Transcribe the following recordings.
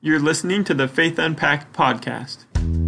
You're listening to the Faith Unpacked podcast.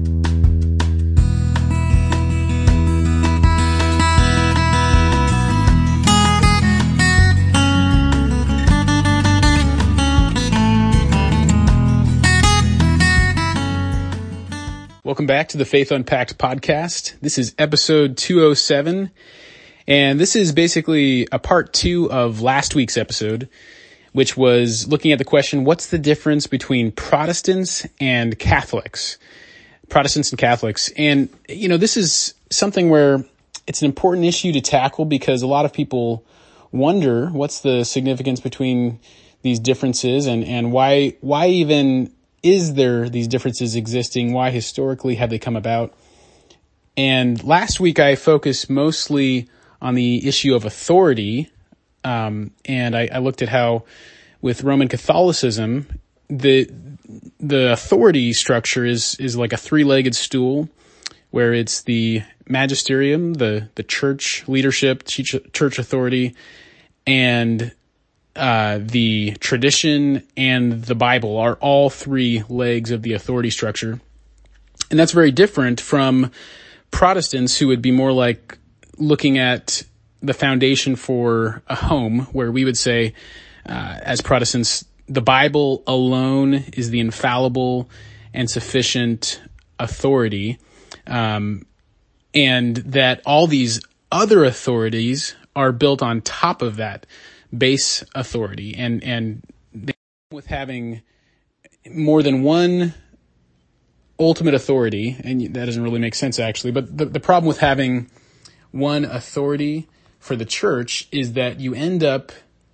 Welcome back to the Faith Unpacked podcast. This is episode 207, and this is basically a part two of last week's episode, which was looking at the question, what's the difference between Protestants and Catholics? Protestants and Catholics. And, this is something where it's an important issue to tackle because a lot of people wonder what's the significance between these differences and why even is there these differences existing? Why historically have they come about? And last week I focused mostly on the issue of authority. And I looked at how with Roman Catholicism, the authority structure is like a three-legged stool where it's the magisterium, the church leadership, church authority, and the tradition and the Bible are all three legs of the authority structure. And that's very different from Protestants, who would be more like looking at the foundation for a home, where we would say, as Protestants, the Bible alone is the infallible and sufficient authority, and that all these other authorities are built on top of that base authority, and with having more than one ultimate authority, and that doesn't really make sense actually, but the problem with having one authority for the church is that you end up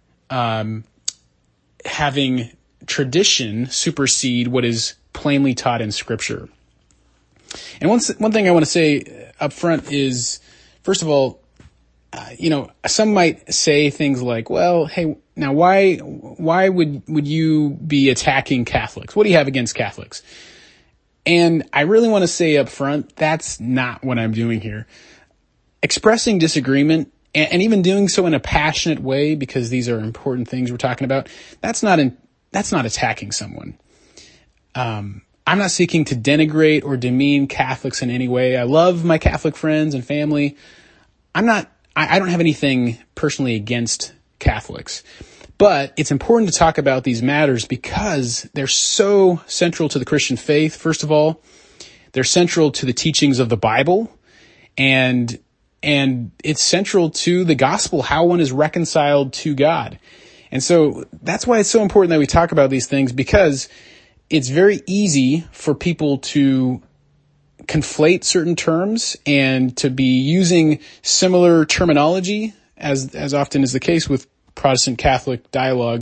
having tradition supersede what is plainly taught in Scripture. And one thing I want to say up front is, first of all, some might say things like, well, hey, now why would you be attacking Catholics? What do you have against Catholics? And I really want to say up front, that's not what I'm doing here. Expressing disagreement and even doing so in a passionate way, because these are important things we're talking about, that's not attacking someone. I'm not seeking to denigrate or demean Catholics in any way. I love my Catholic friends and family. I don't have anything personally against Catholics, but it's important to talk about these matters because they're so central to the Christian faith. First of all, they're central to the teachings of the Bible, and it's central to the gospel, how one is reconciled to God. And so that's why it's so important that we talk about these things, because it's very easy for people to conflate certain terms and to be using similar terminology, as often is the case with Protestant Catholic dialogue.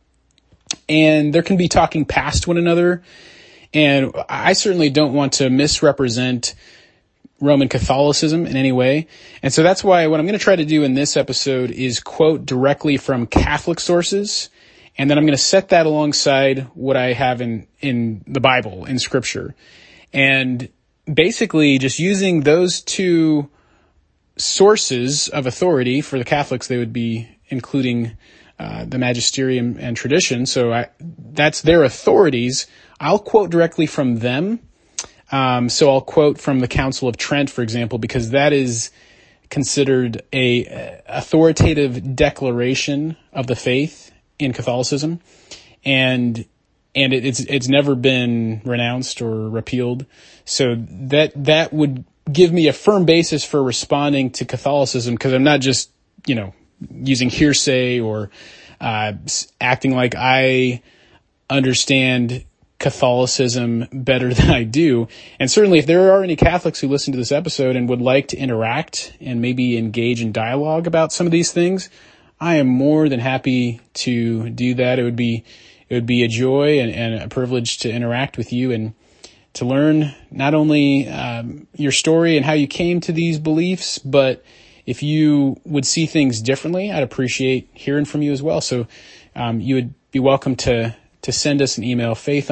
And there can be talking past one another. And I certainly don't want to misrepresent Roman Catholicism in any way. And so that's why what I'm going to try to do in this episode is quote directly from Catholic sources. And then I'm going to set that alongside what I have in the Bible, in Scripture. And basically just using those two sources of authority. For the Catholics, they would be including the magisterium and tradition. So that's their authorities. I'll quote directly from them. So I'll quote from the Council of Trent, for example, because that is considered a authoritative declaration of the faith in Catholicism, and it's never been renounced or repealed. So that would give me a firm basis for responding to Catholicism, because I'm not just using hearsay or acting like I understand Catholicism better than I do. And certainly if there are any Catholics who listen to this episode and would like to interact and maybe engage in dialogue about some of these things, I am more than happy to do that. It would be a joy and a privilege to interact with you and to learn not only your story and how you came to these beliefs, but if you would see things differently, I'd appreciate hearing from you as well. So you would be welcome to send us an email,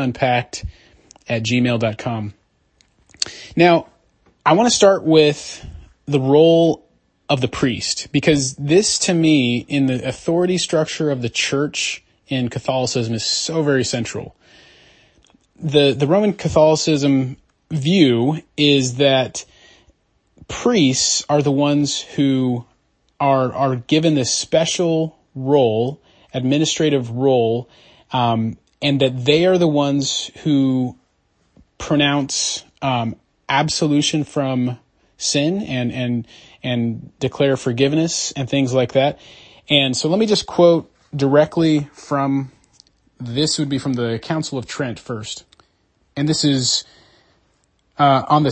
faithunpacked@gmail.com. Now, I want to start with the role of the priest, because this, to me, in the authority structure of the church in Catholicism, is so very central. the Roman Catholicism view is that priests are the ones who are given this special role, administrative role, and that they are the ones who pronounce absolution from sin and declare forgiveness and things like that. And so let me just quote directly from, this would be from the Council of Trent first. And this is on the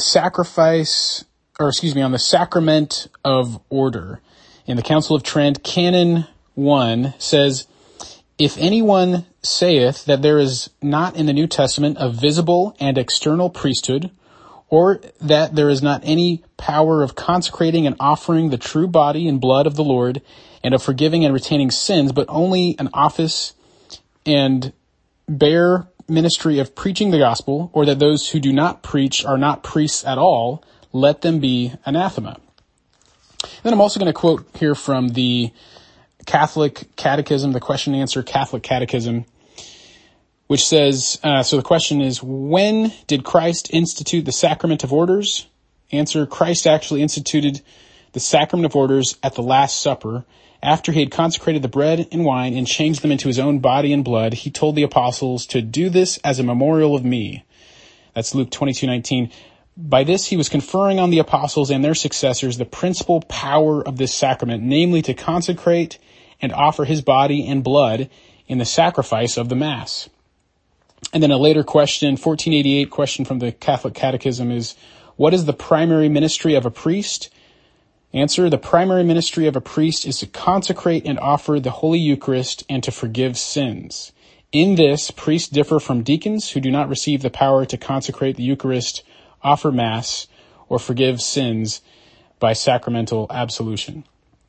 sacrament of order. In the Council of Trent, Canon 1 says, "If anyone saith that there is not in the New Testament a visible and external priesthood, or that there is not any power of consecrating and offering the true body and blood of the Lord, and of forgiving and retaining sins, but only an office and bare ministry of preaching the gospel, or that those who do not preach are not priests at all, let them be anathema." Then I'm also going to quote here from the Catholic Catechism, the question and answer Catholic Catechism, which says, so the question is, when did Christ institute the sacrament of orders? Answer, Christ actually instituted the sacrament of orders at the Last Supper. After he had consecrated the bread and wine and changed them into his own body and blood, he told the apostles to do this as a memorial of me. That's Luke 22:19. By this, he was conferring on the apostles and their successors the principal power of this sacrament, namely to consecrate and offer his body and blood in the sacrifice of the Mass. And then a later question, 1488 question from the Catholic Catechism is, what is the primary ministry of a priest? Answer, the primary ministry of a priest is to consecrate and offer the Holy Eucharist and to forgive sins. In this, priests differ from deacons who do not receive the power to consecrate the Eucharist, offer Mass, or forgive sins by sacramental absolution.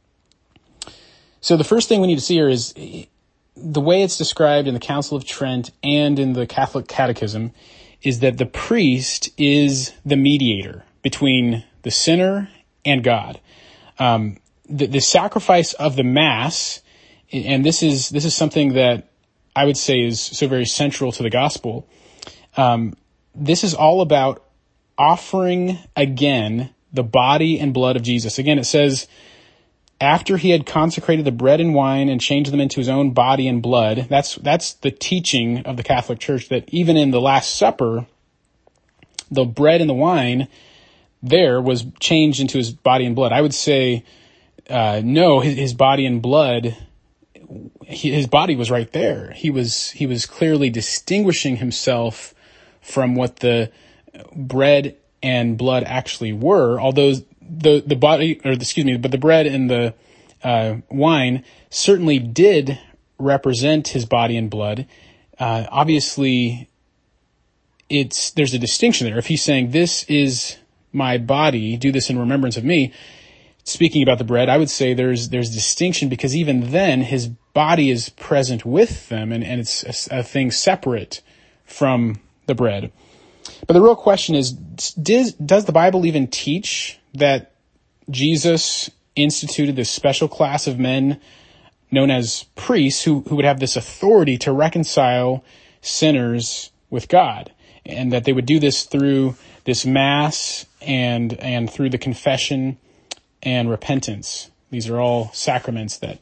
So the first thing we need to see here is the way it's described in the Council of Trent and in the Catholic Catechism is that the priest is the mediator between the sinner and God. The sacrifice of the Mass, and this is something that I would say is so very central to the gospel. This is all about offering again the body and blood of Jesus. Again, it says, after he had consecrated the bread and wine and changed them into his own body and blood. That's the teaching of the Catholic Church, that even in the Last Supper, the bread and the wine there was changed into his body and blood. I would say, no, his body and blood, his body was right there. He was clearly distinguishing himself from what the bread and blood actually were, although but the bread and the wine certainly did represent his body and blood. Obviously, there's a distinction there. If he's saying, this is my body, do this in remembrance of me, speaking about the bread, I would say there's distinction, because even then his body is present with them, and it's a thing separate from the bread. But the real question is, does the Bible even teach that Jesus instituted this special class of men known as priests who would have this authority to reconcile sinners with God, and that they would do this through this Mass and through the confession and repentance? These are all sacraments that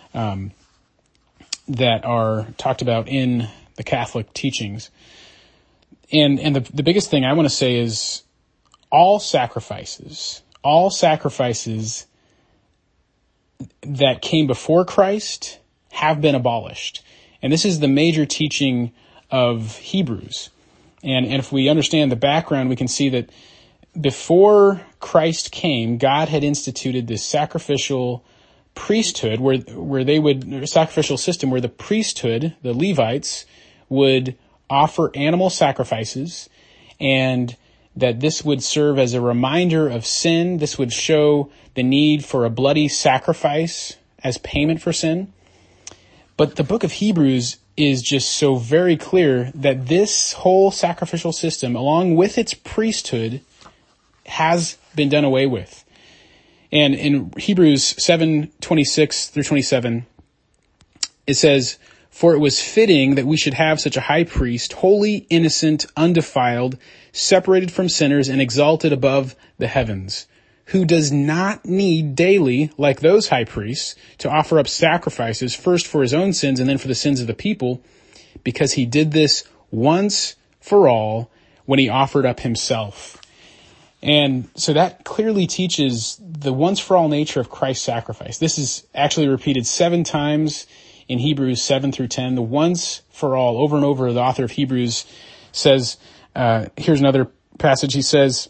are talked about in the Catholic teachings. And the biggest thing I want to say is all sacrifices that came before Christ have been abolished. And this is the major teaching of Hebrews. And if we understand the background, we can see that before Christ came, God had instituted this sacrificial priesthood sacrificial system where the priesthood, the Levites, would offer animal sacrifices, and that this would serve as a reminder of sin. This would show the need for a bloody sacrifice as payment for sin. But the book of Hebrews is just so very clear that this whole sacrificial system, along with its priesthood, has been done away with. And in Hebrews 7:26 through 27, it says, For it was fitting that we should have such a high priest, holy, innocent, undefiled, separated from sinners, and exalted above the heavens, who does not need daily, like those high priests, to offer up sacrifices, first for his own sins and then for the sins of the people, because he did this once for all when he offered up himself. And so that clearly teaches the once for all nature of Christ's sacrifice. This is actually repeated 7 times in Hebrews 7 through 10, the once for all, over and over. The author of Hebrews says, here's another passage. He says,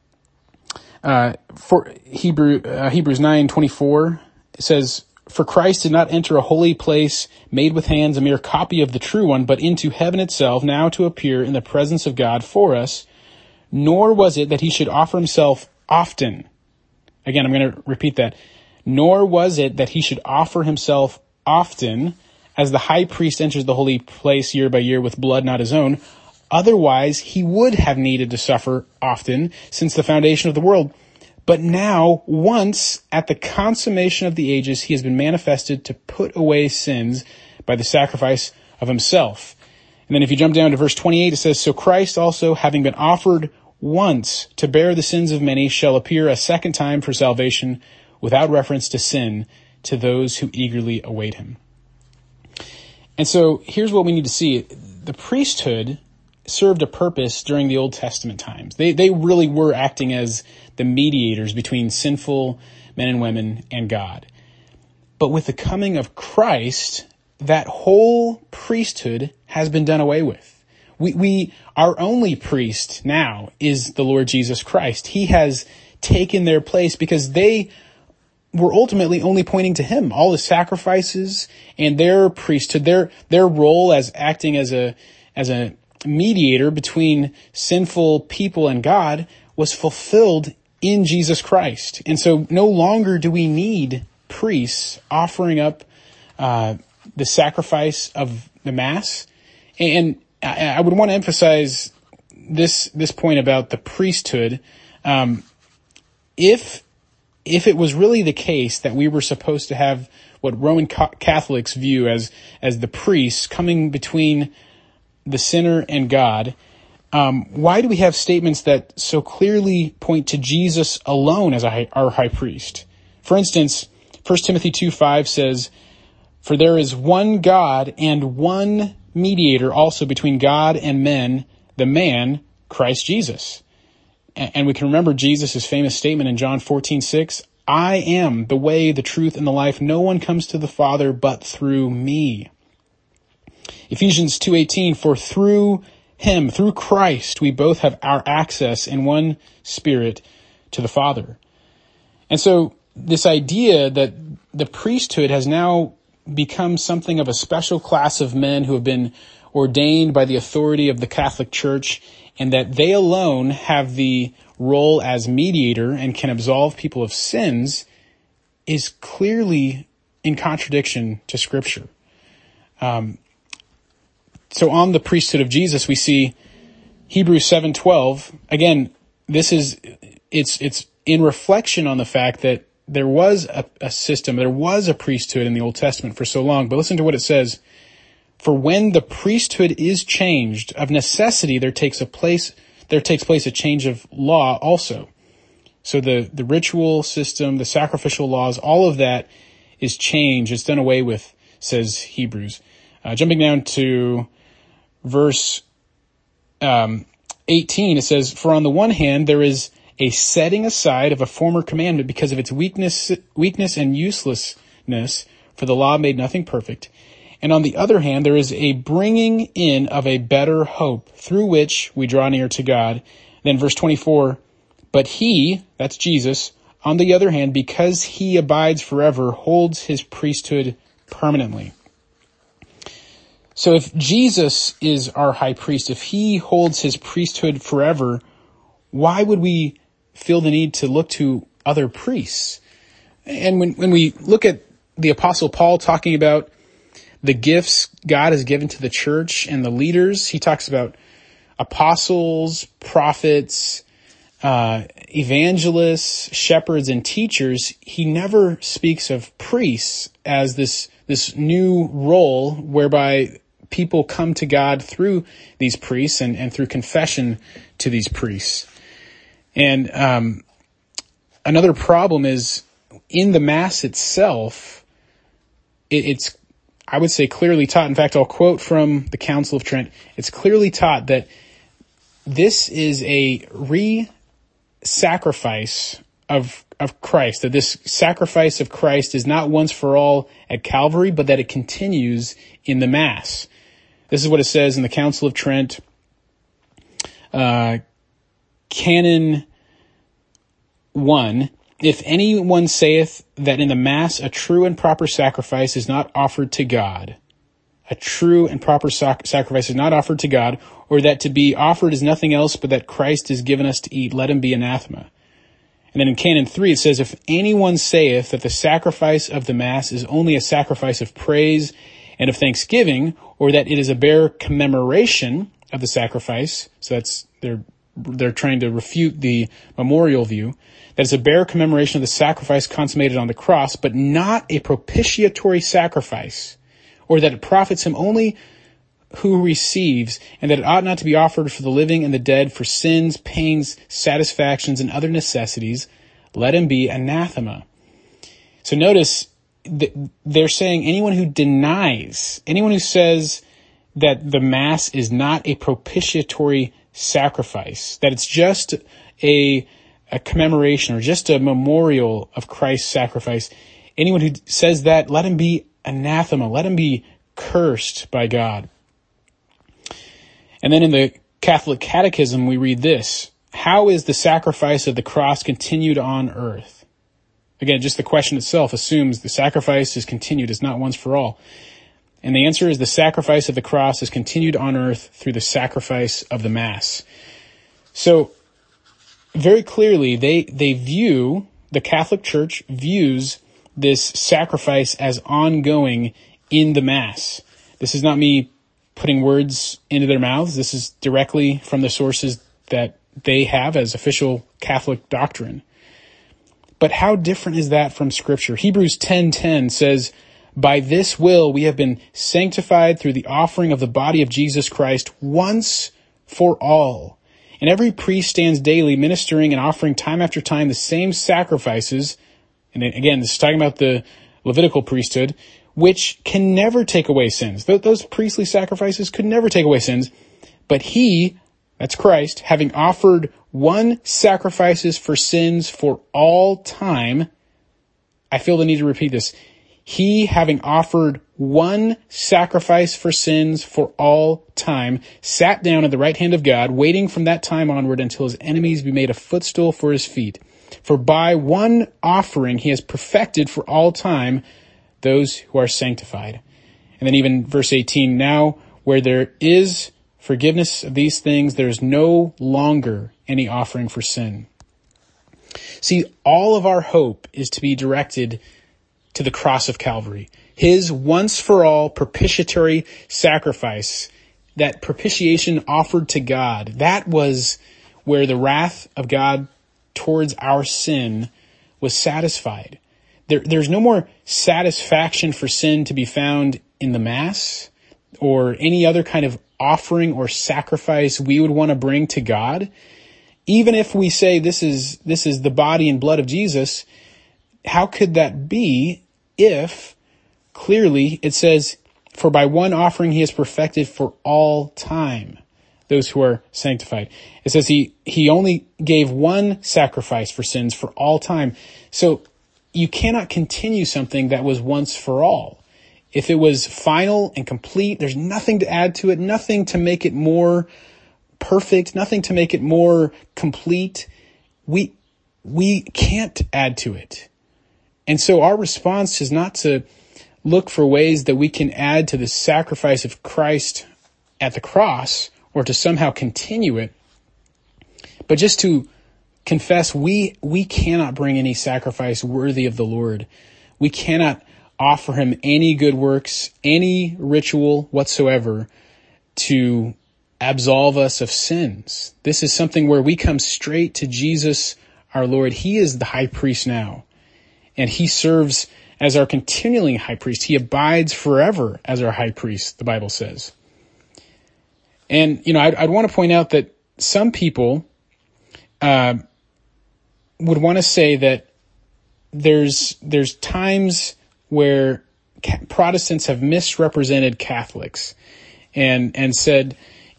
for Hebrews 9:24, it says, "For Christ did not enter a holy place made with hands, a mere copy of the true one, but into heaven itself, now to appear in the presence of God for us, nor was it that he should offer himself often." Again, I'm going to repeat that. "Nor was it that he should offer himself often, as the high priest enters the holy place year by year with blood not his own. Otherwise, he would have needed to suffer often since the foundation of the world. But now, once at the consummation of the ages, he has been manifested to put away sins by the sacrifice of himself." And then if you jump down to verse 28, it says, "So Christ also, having been offered once to bear the sins of many, shall appear a second time for salvation without reference to sin to those who eagerly await him." And so here's what we need to see. The priesthood served a purpose during the Old Testament times. They really were acting as the mediators between sinful men and women and God. But with the coming of Christ, that whole priesthood has been done away with. Our only priest now is the Lord Jesus Christ. He has taken their place because they were ultimately only pointing to him. All the sacrifices and their priesthood, their role as acting as a mediator between sinful people and God was fulfilled in Jesus Christ. And so no longer do we need priests offering up the sacrifice of the Mass. And I would want to emphasize this point about the priesthood. If it was really the case that we were supposed to have what Roman Catholics view as the priests coming between the sinner and God, why do we have statements that so clearly point to Jesus alone as our high priest? For instance, 1 Timothy 2:5 says, "For there is one God and one mediator also between God and men, the man, Christ Jesus." And we can remember Jesus' famous statement in John 14:6, "I am the way, the truth, and the life. No one comes to the Father but through me." Ephesians 2:18, "For through him, through Christ, we both have our access in one Spirit to the Father." And so this idea that the priesthood has now become something of a special class of men who have been ordained by the authority of the Catholic Church, and that they alone have the role as mediator and can absolve people of sins, is clearly in contradiction to Scripture. So on the priesthood of Jesus, we see Hebrews 7:12. Again, it's in reflection on the fact that there was a system, there was a priesthood in the Old Testament for so long. But listen to what it says. "For when the priesthood is changed, of necessity there takes place a change of law also." So the ritual system, the sacrificial laws, all of that is changed. It's done away with, says Hebrews. Jumping down to verse 18, it says, "For on the one hand there is a setting aside of a former commandment because of its weakness and uselessness, for the law made nothing perfect. And on the other hand, there is a bringing in of a better hope, through which we draw near to God." Then verse 24, "But he," that's Jesus, "on the other hand, because he abides forever, holds his priesthood permanently." So if Jesus is our high priest, if he holds his priesthood forever, why would we feel the need to look to other priests? And when we look at the Apostle Paul talking about the gifts God has given to the church and the leaders, he talks about apostles, prophets, evangelists, shepherds, and teachers. He never speaks of priests as this this new role whereby people come to God through these priests and through confession to these priests. And another problem is in the Mass itself, it's, I would say, clearly taught. In fact, I'll quote from the Council of Trent. It's clearly taught that this is a re-sacrifice of Christ, that this sacrifice of Christ is not once for all at Calvary, but that it continues in the Mass. This is what it says in the Council of Trent, Canon 1. If anyone saith that in the Mass a true and proper sacrifice is not offered to God, a true and proper sacrifice is not offered to God, or that to be offered is nothing else but that Christ is given us to eat, let him be anathema. And then in Canon 3 it says, if anyone saith that the sacrifice of the Mass is only a sacrifice of praise and of thanksgiving, or that it is a bare commemoration of the sacrifice, so that's, they're trying to refute the memorial view, that it's a bare commemoration of the sacrifice consummated on the cross, but not a propitiatory sacrifice, or that it profits him only who receives, and that it ought not to be offered for the living and the dead, for sins, pains, satisfactions, and other necessities, let him be anathema. So notice, they're saying anyone who denies, anyone who says that the Mass is not a propitiatory sacrifice, that it's just a commemoration or just a memorial of Christ's sacrifice, anyone who says that, let him be anathema, let him be cursed by God. And then in the Catholic Catechism, we read this: how is the sacrifice of the cross continued on earth? Again, just the question itself assumes the sacrifice is continued, it's not once for all. And the answer is the sacrifice of the cross is continued on earth through the sacrifice of the Mass. So, very clearly, they view, the Catholic Church views this sacrifice as ongoing in the Mass. This is not me putting words into their mouths. This is directly from the sources that they have as official Catholic doctrine. But how different is that from Scripture? Hebrews 10:10 says, by this will we have been sanctified through the offering of the body of Jesus Christ once for all. And every priest stands daily ministering and offering time after time the same sacrifices. And again, this is talking about the Levitical priesthood, which can never take away sins. Those priestly sacrifices could never take away sins. But he, that's Christ, having offered one sacrifices for sins for all time, I feel the need to repeat this. He, having offered one sacrifice for sins for all time, sat down at the right hand of God, waiting from that time onward until his enemies be made a footstool for his feet. For by one offering he has perfected for all time those who are sanctified. And then even verse 18, now where there is forgiveness of these things, there is no longer any offering for sin. See, all of our hope is to be directed to the cross of Calvary. His once-for-all propitiatory sacrifice, that propitiation offered to God, that was where the wrath of God towards our sin was satisfied. There's no more satisfaction for sin to be found in the Mass or any other kind of offering or sacrifice we would want to bring to God. Even if we say this is the body and blood of Jesus, how could that be if clearly it says, for by one offering he has perfected for all time those who are sanctified. It says he only gave one sacrifice for sins for all time. So you cannot continue something that was once for all. If it was final and complete, there's nothing to add to it, nothing to make it more perfect, nothing to make it more complete. We can't add to it. And so our response is not to look for ways that we can add to the sacrifice of Christ at the cross or to somehow continue it, but just to confess we cannot bring any sacrifice worthy of the Lord. We cannot offer him any good works, any ritual whatsoever to absolve us of sins. This is something where we come straight to Jesus, our Lord. He is the high priest now, and he serves as our continuing high priest. He abides forever as our high priest, the Bible says. And, I'd want to point out that some people would want to say that there's times where Protestants have misrepresented Catholics and said,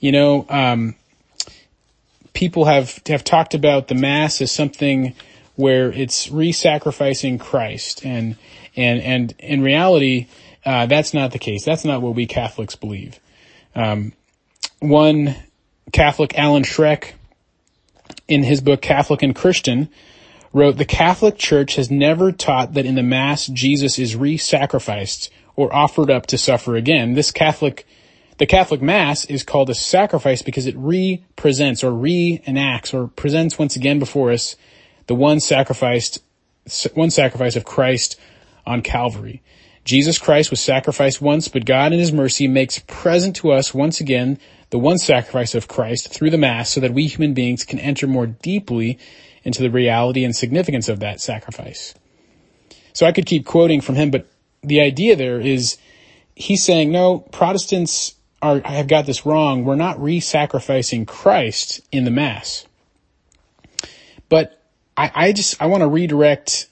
people have talked about the Mass as something where it's re-sacrificing Christ, and in reality, that's not the case. That's not what we Catholics believe. One Catholic, Alan Schreck, in his book Catholic and Christian, wrote, "The Catholic Church has never taught that in the Mass Jesus is re-sacrificed or offered up to suffer again. The Catholic Mass is called a sacrifice because it re-presents or reenacts or presents once again before us the one sacrifice of Christ on Calvary. Jesus Christ was sacrificed once, but God in his mercy makes present to us once again the one sacrifice of Christ through the Mass so that we human beings can enter more deeply into the reality and significance of that sacrifice." So I could keep quoting from him, but the idea there is he's saying, no, Protestants have got this wrong. We're not re-sacrificing Christ in the Mass. But I want to redirect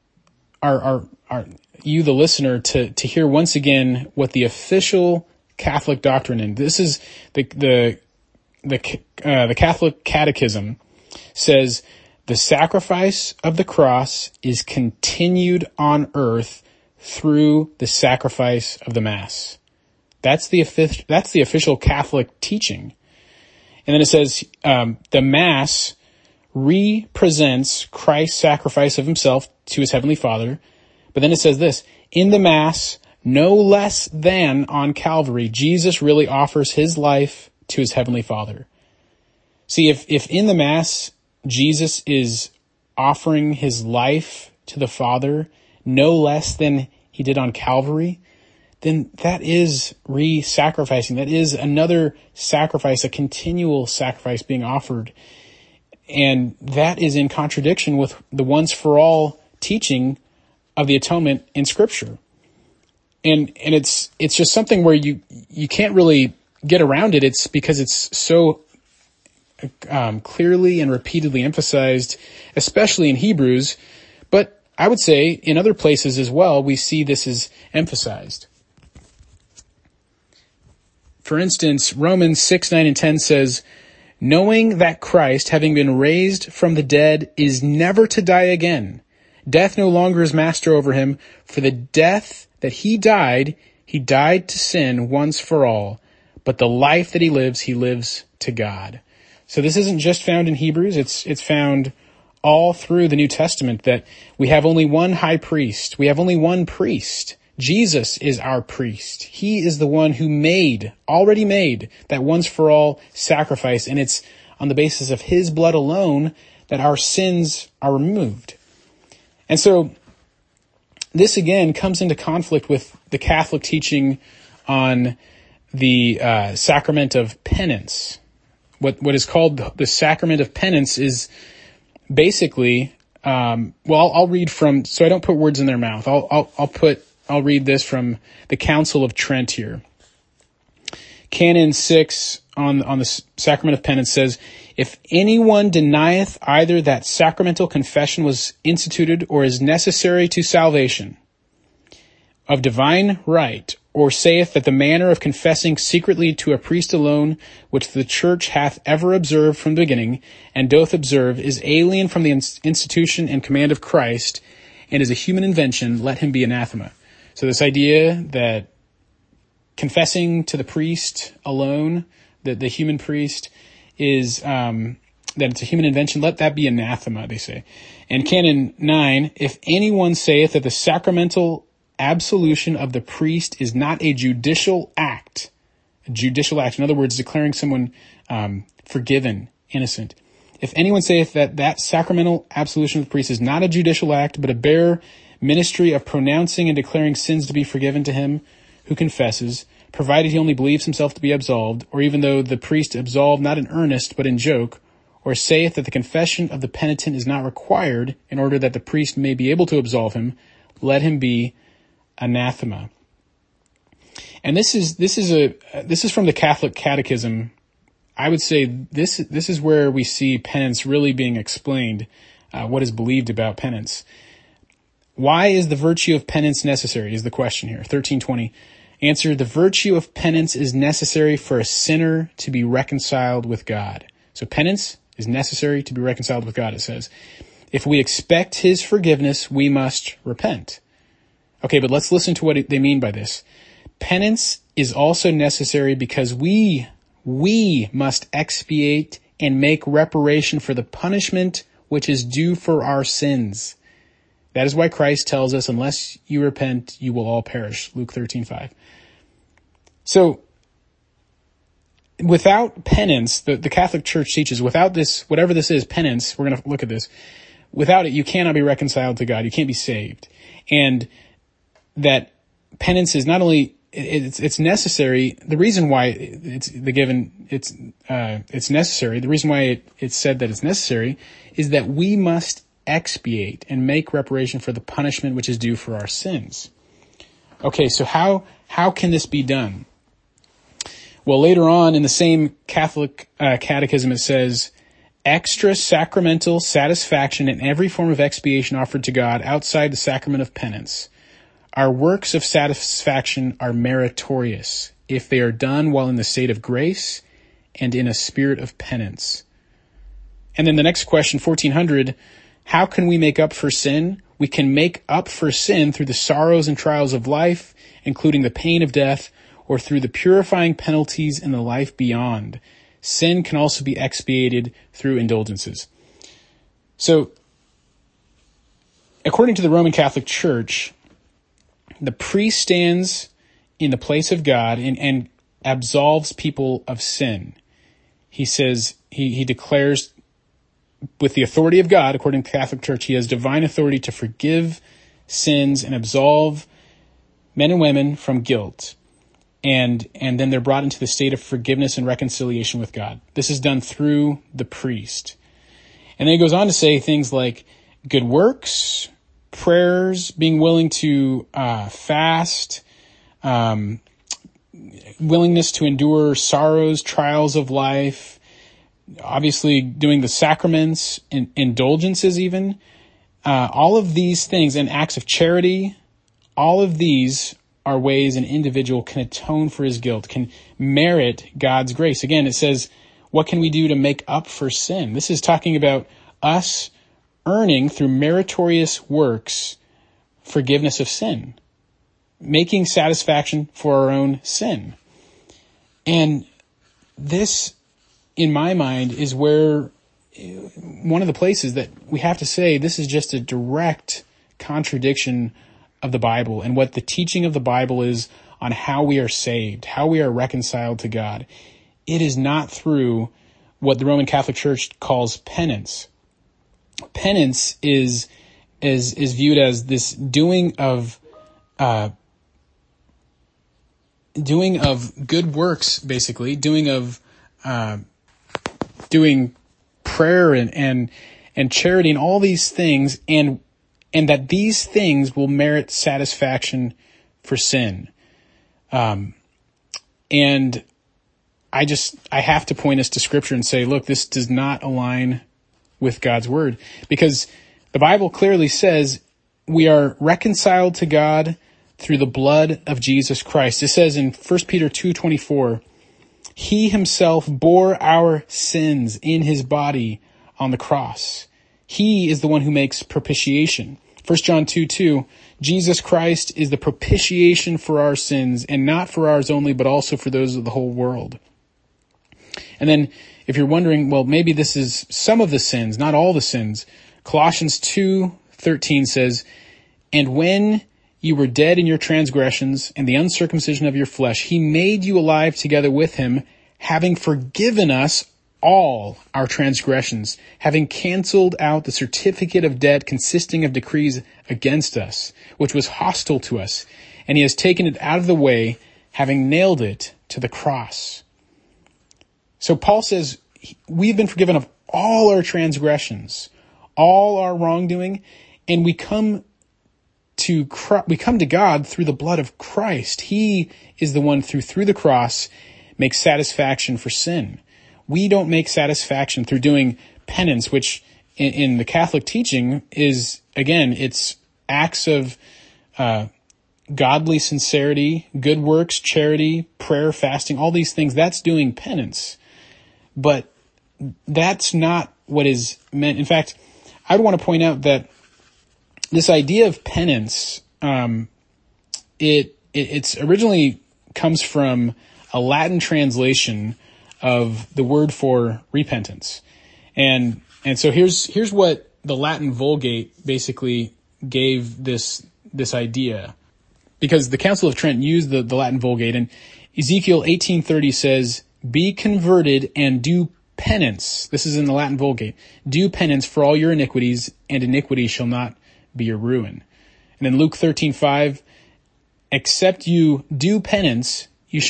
you, the listener, to hear once again what the official Catholic doctrine, and this is the Catholic Catechism, says: the sacrifice of the cross is continued on earth through the sacrifice of the Mass. That's the official Catholic teaching. And then it says, the Mass represents Christ's sacrifice of himself to his heavenly Father. But then it says this: in the Mass, no less than on Calvary, Jesus really offers his life to his heavenly Father. See, if in the Mass, Jesus is offering his life to the Father no less than he did on Calvary, then that is re-sacrificing. That is another sacrifice, a continual sacrifice being offered. And that is in contradiction with the once-for-all teaching of the atonement in Scripture. And it's just something where you can't really get around it. It's because it's so clearly and repeatedly emphasized, especially in Hebrews. But I would say in other places as well, we see this is emphasized. For instance, Romans 6, 9, and 10 says, "Knowing that Christ, having been raised from the dead, is never to die again. Death no longer is master over him. For the death that he died to sin once for all. But the life that he lives to God." So this isn't just found in Hebrews. It's found all through the New Testament, that we have only one high priest. We have only one priest. Jesus is our priest. He is the one who already made that once for all sacrifice. And it's on the basis of his blood alone that our sins are removed. And so this again comes into conflict with the Catholic teaching on the sacrament of penance. What is called the sacrament of penance is basically, I'll read from, so I don't put words in their mouth. I'll read this from the Council of Trent here. Canon 6 on the sacrament of penance says, "If anyone denieth either that sacramental confession was instituted or is necessary to salvation of divine right, or saith that the manner of confessing secretly to a priest alone, which the Church hath ever observed from the beginning, and doth observe, is alien from the institution and command of Christ, and is a human invention, let him be anathema." So this idea that confessing to the priest alone, that the human priest is, that it's a human invention, let that be anathema, they say. And Canon 9, "If anyone saith that the sacramental absolution of the priest is not a judicial act, in other words, declaring someone forgiven, innocent. If anyone saith that sacramental absolution of the priest is not a judicial act, but a bare ministry of pronouncing and declaring sins to be forgiven to him who confesses, provided he only believes himself to be absolved, or even though the priest absolve not in earnest but in joke, or saith that the confession of the penitent is not required in order that the priest may be able to absolve him, let him be anathema. And this is from the Catholic Catechism. I would say this is where we see penance really being explained, what is believed about penance. Why is the virtue of penance necessary is the question here. 1320. Answer, the virtue of penance is necessary for a sinner to be reconciled with God. So penance is necessary to be reconciled with God, it says. If we expect his forgiveness, we must repent. Okay, but let's listen to what they mean by this. Penance is also necessary because we must expiate and make reparation for the punishment which is due for our sins. That is why Christ tells us, unless you repent, you will all perish. Luke 13:5. So, without penance, the Catholic Church teaches, without this, whatever this is, penance, we're going to look at this, without it, you cannot be reconciled to God. You can't be saved. And that penance is not only, it's necessary. The reason why it's necessary, the reason why it's said that it's necessary is that we must expiate and make reparation for the punishment which is due for our sins. Okay, so how can this be done? Well, later on in the same Catholic Catechism, it says, extra sacramental satisfaction in every form of expiation offered to God outside the sacrament of penance. Our works of satisfaction are meritorious if they are done while in the state of grace and in a spirit of penance. And then the next question, 1400, how can we make up for sin? We can make up for sin through the sorrows and trials of life, including the pain of death, or through the purifying penalties in the life beyond. Sin can also be expiated through indulgences. So, according to the Roman Catholic Church, the priest stands in the place of God and absolves people of sin. He says, he declares, with the authority of God, according to the Catholic Church, he has divine authority to forgive sins and absolve men and women from guilt. And then they're brought into the state of forgiveness and reconciliation with God. This is done through the priest. And then he goes on to say things like good works, prayers, being willing to fast, willingness to endure sorrows, trials of life, obviously doing the sacraments, indulgences even, all of these things, and acts of charity, all of these are ways an individual can atone for his guilt, can merit God's grace. Again, it says, what can we do to make up for sin? This is talking about us earning through meritorious works forgiveness of sin, making satisfaction for our own sin. And this, in my mind, is where one of the places that we have to say this is just a direct contradiction of the Bible and what the teaching of the Bible is on how we are saved, how we are reconciled to God. It is not through what the Roman Catholic Church calls penance. Penance is viewed as this doing of good works, basically, doing prayer and charity and all these things, and that these things will merit satisfaction for sin. And I have to point us to Scripture and say, look, this does not align with God's Word, because the Bible clearly says we are reconciled to God through the blood of Jesus Christ. It says in 1 Peter 2:24, he himself bore our sins in his body on the cross. He is the one who makes propitiation. 1 John 2:2, Jesus Christ is the propitiation for our sins, and not for ours only, but also for those of the whole world. And then, if you're wondering, well, maybe this is some of the sins, not all the sins. Colossians 2:13 says, and when you were dead in your transgressions and the uncircumcision of your flesh, he made you alive together with him, having forgiven us all our transgressions, having canceled out the certificate of debt consisting of decrees against us, which was hostile to us, and he has taken it out of the way, having nailed it to the cross. So Paul says, we've been forgiven of all our transgressions, all our wrongdoing, and we come we come to God through the blood of Christ. He is the one through the cross makes satisfaction for sin. We don't make satisfaction through doing penance, which in the Catholic teaching is, again, it's acts of godly sincerity, good works, charity, prayer, fasting, all these things. That's doing penance. But that's not what is meant. In fact, I would want to point out that this idea of penance, it's originally comes from a Latin translation of the word for repentance. And so here's what the Latin Vulgate basically gave this idea, because the Council of Trent used the Latin Vulgate, and Ezekiel 18:30 says, "Be converted and do penance." This is in the Latin Vulgate. "Do penance for all your iniquities, and iniquity shall not be your ruin." And in Luke 13:5, "Except you do penance, you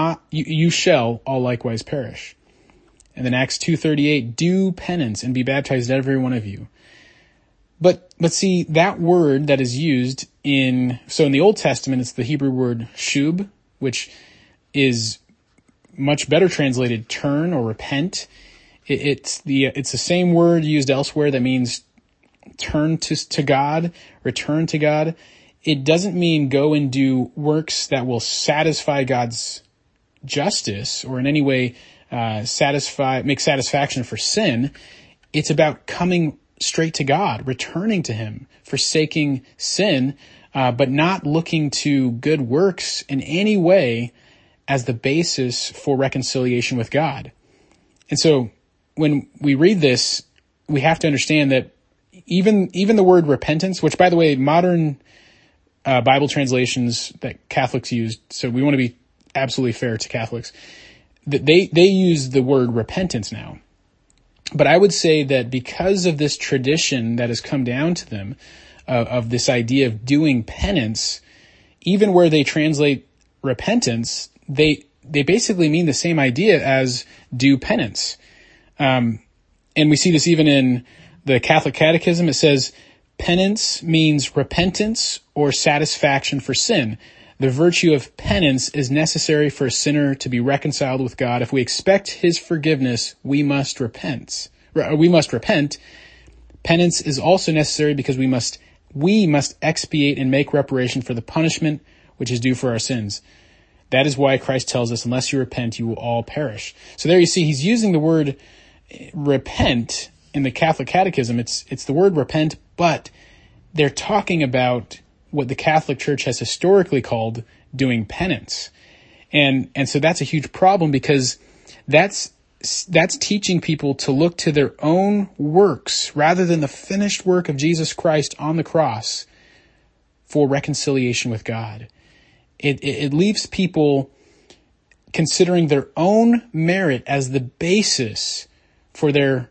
shall all likewise perish." And then Acts 2:38, "Do penance and be baptized every one of you." But see, that word that is used in the Old Testament, it's the Hebrew word shub, which is much better translated turn or repent. It's the same word used elsewhere that means turn to God, return to God. It doesn't mean go and do works that will satisfy God's justice or in any way make satisfaction for sin. It's about coming straight to God, returning to Him, forsaking sin, but not looking to good works in any way as the basis for reconciliation with God. And so when we read this, we have to understand that even the word repentance, which, by the way, modern Bible translations that Catholics use, so we want to be absolutely fair to Catholics, that they use the word repentance now. But I would say that because of this tradition that has come down to them, of this idea of doing penance, even where they translate repentance, they basically mean the same idea as do penance. And we see this even in the Catholic Catechism. It says, penance means repentance or satisfaction for sin. The virtue of penance is necessary for a sinner to be reconciled with God. If we expect His forgiveness, we must repent. Penance is also necessary because we must expiate and make reparation for the punishment which is due for our sins. That is why Christ tells us, unless you repent, you will all perish. So there you see, he's using the word repent in the Catholic Catechism. It's the word repent, but they're talking about what the Catholic Church has historically called doing penance. And so that's a huge problem, because that's teaching people to look to their own works rather than the finished work of Jesus Christ on the cross for reconciliation with God. It leaves people considering their own merit as the basis for their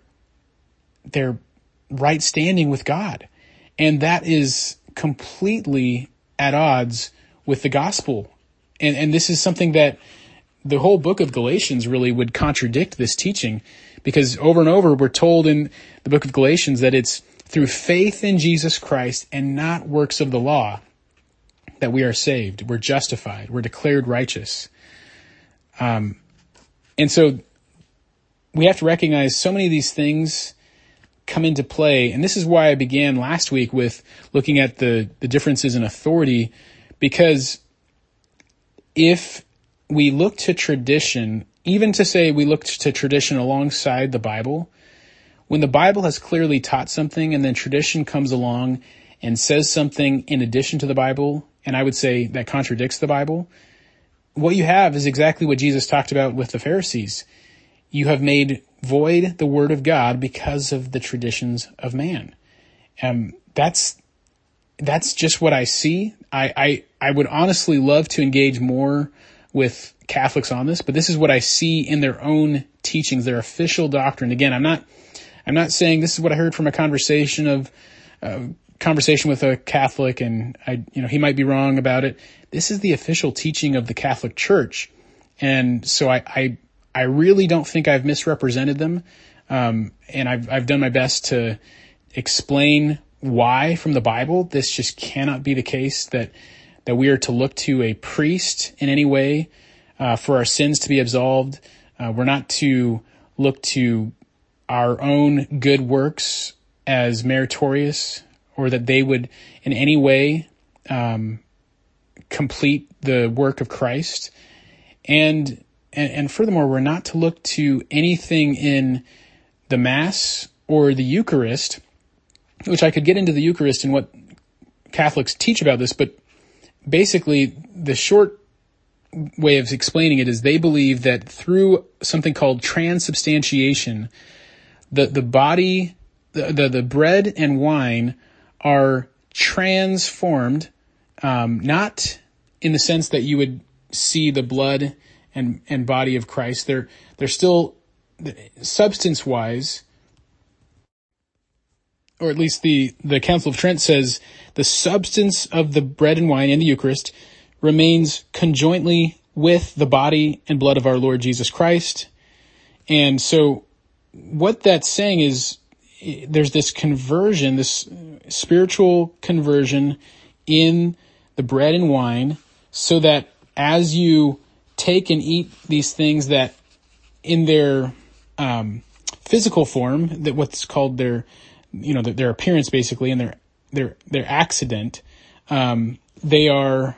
right standing with God. And that is completely at odds with the gospel. And this is something that the whole book of Galatians really would contradict this teaching, because over and over we're told in the book of Galatians that it's through faith in Jesus Christ and not works of the law that we are saved, we're justified, we're declared righteous. And so we have to recognize so many of these things come into play. And this is why I began last week with looking at the differences in authority, because if we look to tradition, even to say we look to tradition alongside the Bible, when the Bible has clearly taught something and then tradition comes along and says something in addition to the Bible, and I would say that contradicts the Bible, what you have is exactly what Jesus talked about with the Pharisees. You have made void the word of God because of the traditions of man. That's just what I see. I would honestly love to engage more with Catholics on this, but this is what I see in their own teachings, their official doctrine. Again, I'm not saying this is what I heard from a conversation with a Catholic, and he might be wrong about it. This is the official teaching of the Catholic Church. And so I really don't think I've misrepresented them. And I've done my best to explain why from the Bible this just cannot be the case, that we are to look to a priest in any way for our sins to be absolved. We're not to look to our own good works as meritorious, or that they would in any way complete the work of Christ. And furthermore, we're not to look to anything in the Mass or the Eucharist, which I could get into the Eucharist and what Catholics teach about this, but basically the short way of explaining it is they believe that through something called transubstantiation, the body, the bread and wine are transformed, not in the sense that you would see the blood and body of Christ. They're still substance-wise, or at least the Council of Trent says, the substance of the bread and wine in the Eucharist remains conjointly with the body and blood of our Lord Jesus Christ. And so what that's saying is there's this conversion, this spiritual conversion in the bread and wine, so that as you take and eat these things that in their physical form, that what's called their appearance basically, and their accident, they are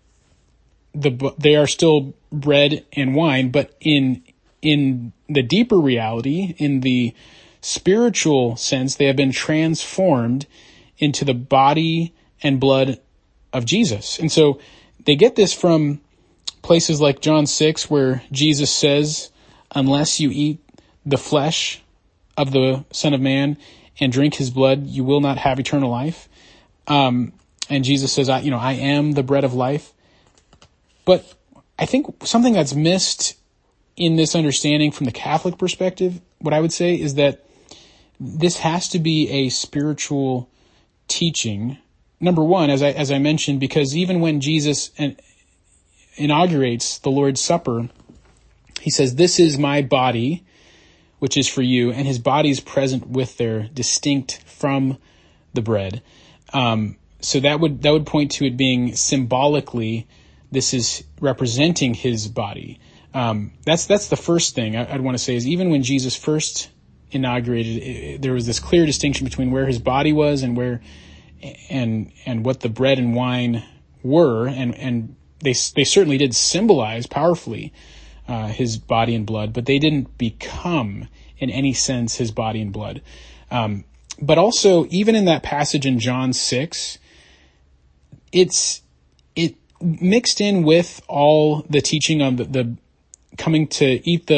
still bread and wine, but in the deeper reality, in the spiritual sense, they have been transformed into the body and blood of Jesus. And so they get this from places like John 6, where Jesus says, unless you eat the flesh of the Son of Man and drink his blood, you will not have eternal life. And Jesus says, I am the bread of life. But I think something that's missed in this understanding from the Catholic perspective, what I would say is that this has to be a spiritual teaching. Number one, as I mentioned, because even when Jesus inaugurates the Lord's Supper, he says, "This is my body, which is for you," and his body is present with there, distinct from the bread. So that would point to it being symbolically, this is representing his body. That's the first thing I'd want to say, is even when Jesus first inaugurated, there was this clear distinction between where his body was and where and what the bread and wine were, and they certainly did symbolize powerfully his body and blood, but they didn't become in any sense his body and blood. But also, even in that passage in John 6, it mixed in with all the teaching on the coming to eat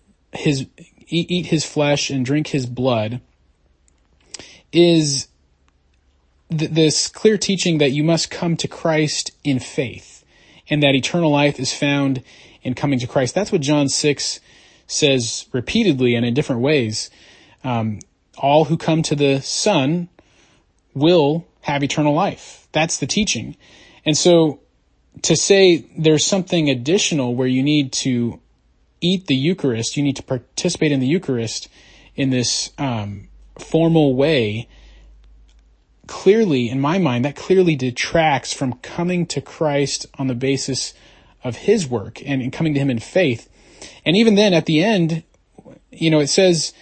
his flesh and drink his blood, is this clear teaching that you must come to Christ in faith, and that eternal life is found in coming to Christ. That's what John 6 says repeatedly and in different ways. All who come to the Son will have eternal life. That's the teaching. And so to say there's something additional where you need to eat the Eucharist, you need to participate in the Eucharist in this formal way, clearly, in my mind, that clearly detracts from coming to Christ on the basis of his work and coming to him in faith. And even then, at the end, it says,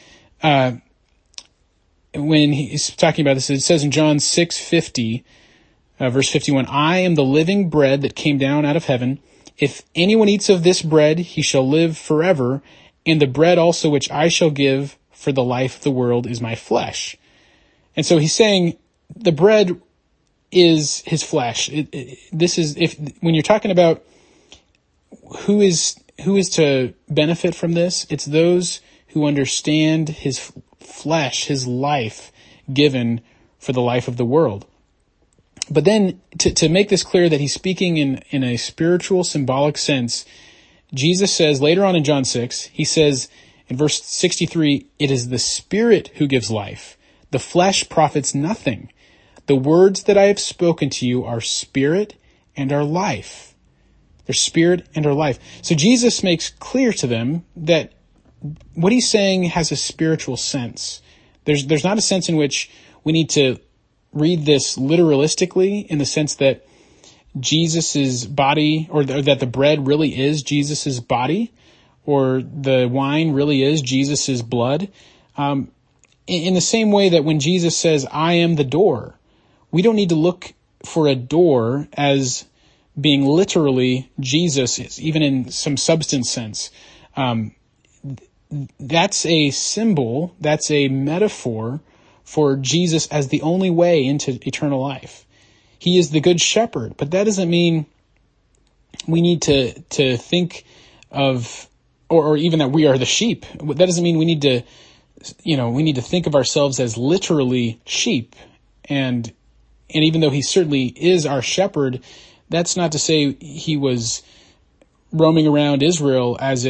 when he's talking about this, it says in John 6:50, verse 51, "I am the living bread that came down out of heaven. If anyone eats of this bread, he shall live forever. And the bread also which I shall give for the life of the world is my flesh." And so he's saying the bread is his flesh. When you're talking about who is to benefit from this, it's those who understand his flesh, his life given for the life of the world. But then to make this clear that he's speaking in a spiritual, symbolic sense, Jesus says later on in John 6, he says in verse 63, "It is the Spirit who gives life. The flesh profits nothing. The words that I have spoken to you are spirit and are life." They're spirit and are life. So Jesus makes clear to them that what he's saying has a spiritual sense. There's not a sense in which we need to read this literalistically in the sense that Jesus's body, or that the bread really is Jesus's body, or the wine really is Jesus's blood. In the same way that when Jesus says, "I am the door," we don't need to look for a door as being literally Jesus, even in some substance sense. That's a symbol, that's a metaphor for Jesus as the only way into eternal life. He is the good shepherd, but that doesn't mean we need to think of, or even that we are the sheep. That doesn't mean we need to think of ourselves as literally sheep. And even though he certainly is our shepherd, that's not to say he was roaming around Israel as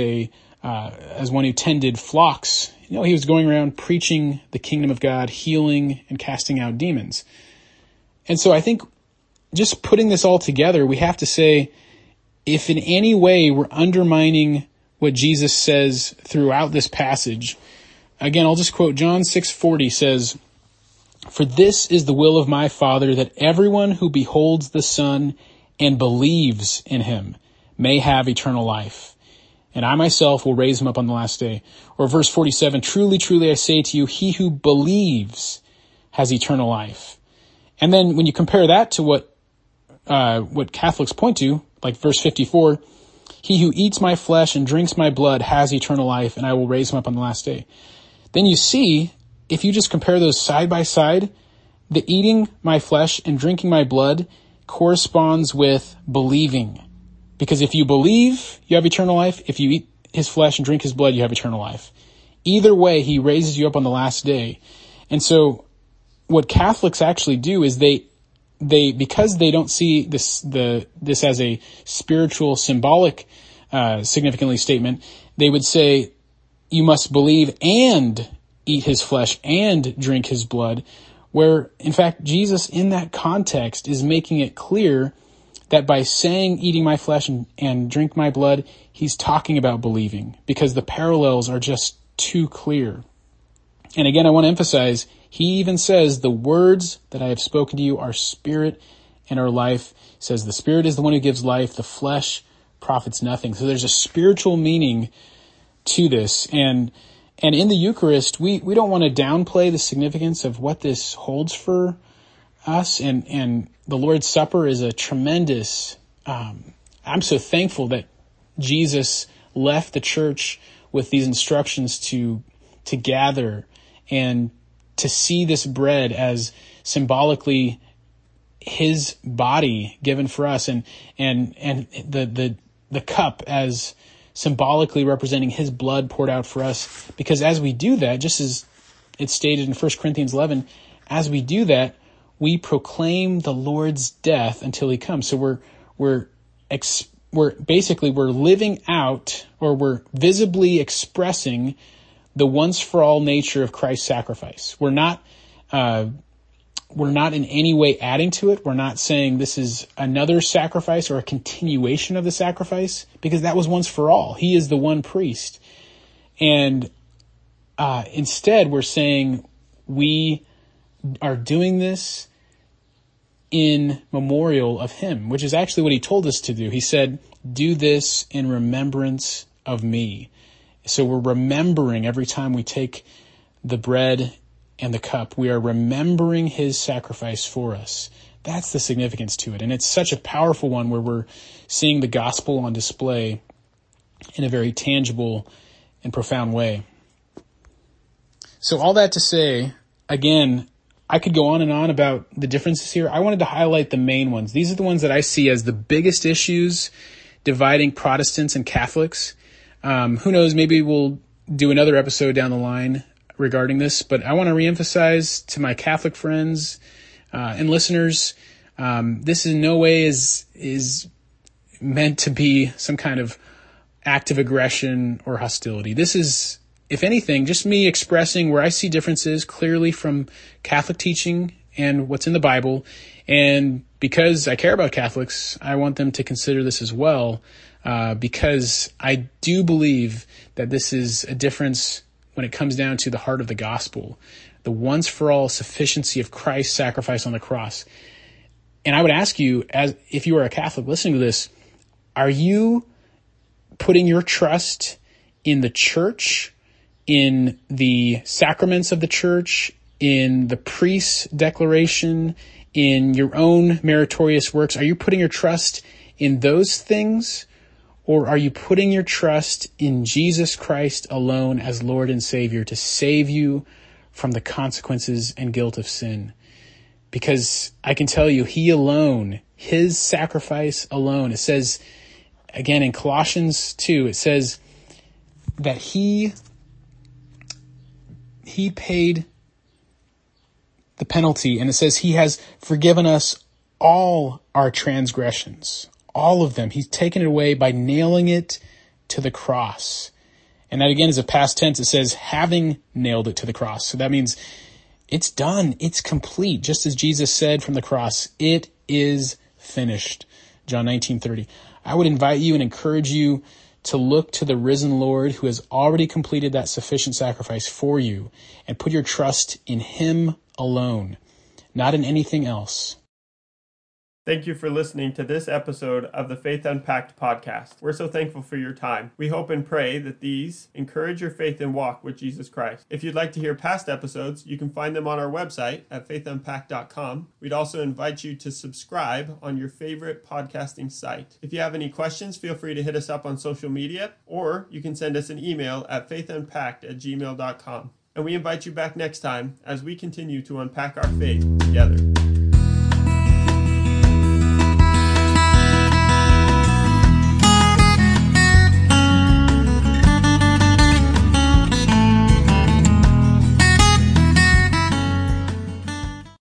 one who tended flocks. He was going around preaching the kingdom of God, healing and casting out demons. And so I think just putting this all together, we have to say, if in any way we're undermining what Jesus says throughout this passage, again, I'll just quote John 6:40 says, "For this is the will of my Father, that everyone who beholds the Son and believes in him may have eternal life. And I myself will raise him up on the last day." Or verse 47, "Truly, truly, I say to you, he who believes has eternal life." And then when you compare that to what Catholics point to, like verse 54, "He who eats my flesh and drinks my blood has eternal life, and I will raise him up on the last day." Then you see, if you just compare those side by side, the eating my flesh and drinking my blood corresponds with believing. Because if you believe, you have eternal life. If you eat his flesh and drink his blood, you have eternal life. Either way, he raises you up on the last day. And so what Catholics actually do is they because they don't see this as a spiritual, symbolic, significantly statement, they would say you must believe and eat his flesh and drink his blood, where in fact Jesus in that context is making it clear that by saying eating my flesh and drink my blood, he's talking about believing, because the parallels are just too clear. And again, I want to emphasize, he even says, "The words that I have spoken to you are spirit and are life." He says the spirit is the one who gives life, the flesh profits nothing. So there's a spiritual meaning to this. And in the Eucharist, we don't want to downplay the significance of what this holds for us. And the Lord's Supper is a tremendous, I'm so thankful that Jesus left the church with these instructions to gather and to see this bread as symbolically his body given for us, and the cup as symbolically representing his blood poured out for us. Because as we do that, just as it's stated in 1 Corinthians 11, as we do that, we proclaim the Lord's death until he comes. So we're living out, or we're visibly expressing the once for all nature of Christ's sacrifice. We're not in any way adding to it. We're not saying this is another sacrifice or a continuation of the sacrifice, because that was once for all. He is the one priest. And instead, we're saying we are doing this in memorial of him, which is actually what he told us to do. He said, "Do this in remembrance of me." So we're remembering every time we take the bread and the cup, we are remembering his sacrifice for us. That's the significance to it. And it's such a powerful one, where we're seeing the gospel on display in a very tangible and profound way. So all that to say, again, I could go on and on about the differences here. I wanted to highlight the main ones. These are the ones that I see as the biggest issues dividing Protestants and Catholics. Who knows, maybe we'll do another episode down the line regarding this, but I want to reemphasize to my Catholic friends and listeners, this in no way is meant to be some kind of act of aggression or hostility. This is, if anything, just me expressing where I see differences clearly from Catholic teaching and what's in the Bible. And because I care about Catholics, I want them to consider this as well, because I do believe that this is a difference when it comes down to the heart of the gospel, the once for all sufficiency of Christ's sacrifice on the cross. And I would ask you, as if you are a Catholic listening to this, are you putting your trust in the church, in the sacraments of the church, in the priest's declaration, in your own meritorious works? Are you putting your trust in those things, or are you putting your trust in Jesus Christ alone as Lord and Savior to save you from the consequences and guilt of sin? Because I can tell you, he alone, his sacrifice alone, it says, again, in Colossians 2, it says that he paid the penalty, and it says he has forgiven us all our transgressions, all of them. He's taken it away by nailing it to the cross. And that again is a past tense. It says having nailed it to the cross. So that means it's done. It's complete. Just as Jesus said from the cross, it is finished. John 19:30. I would invite you and encourage you to look to the risen Lord who has already completed that sufficient sacrifice for you, and put your trust in him alone, not in anything else. Thank you for listening to this episode of the Faith Unpacked podcast. We're so thankful for your time. We hope and pray that these encourage your faith and walk with Jesus Christ. If you'd like to hear past episodes, you can find them on our website at faithunpacked.com. We'd also invite you to subscribe on your favorite podcasting site. If you have any questions, feel free to hit us up on social media, or you can send us an email at faithunpacked@gmail.com. And we invite you back next time as we continue to unpack our faith together.